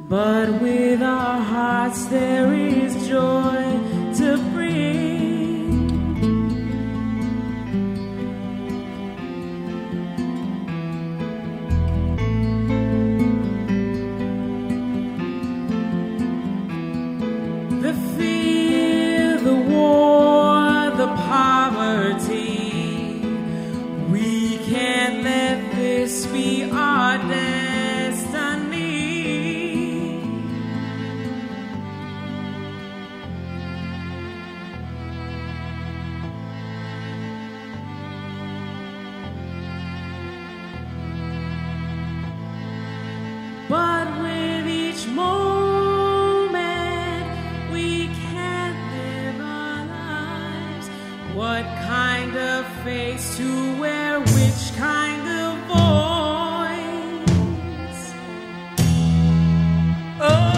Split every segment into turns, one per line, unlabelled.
But with our hearts there is joy to bring. The fear, the war, the poverty, we can't let this be our destiny. But with each moment we can't live our lives. What kind of face to wear, which kind of voice? Oh.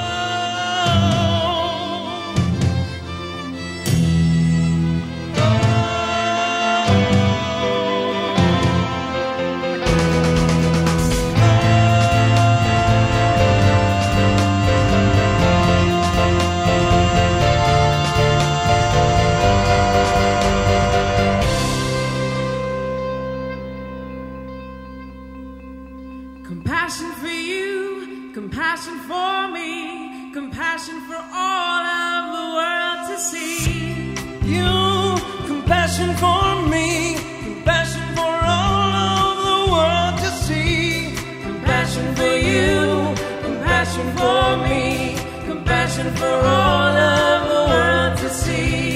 Compassion for you, compassion for me, compassion for all of the world to see.
You, compassion for me, compassion for all of the world to see.
Compassion for you, compassion for me, compassion for all of the world to see.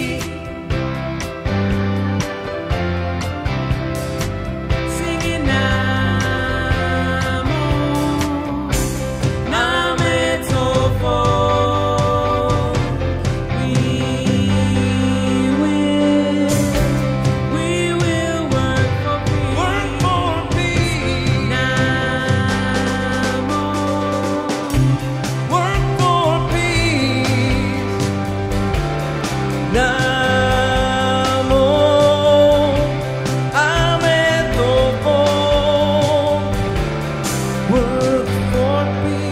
Work for peace.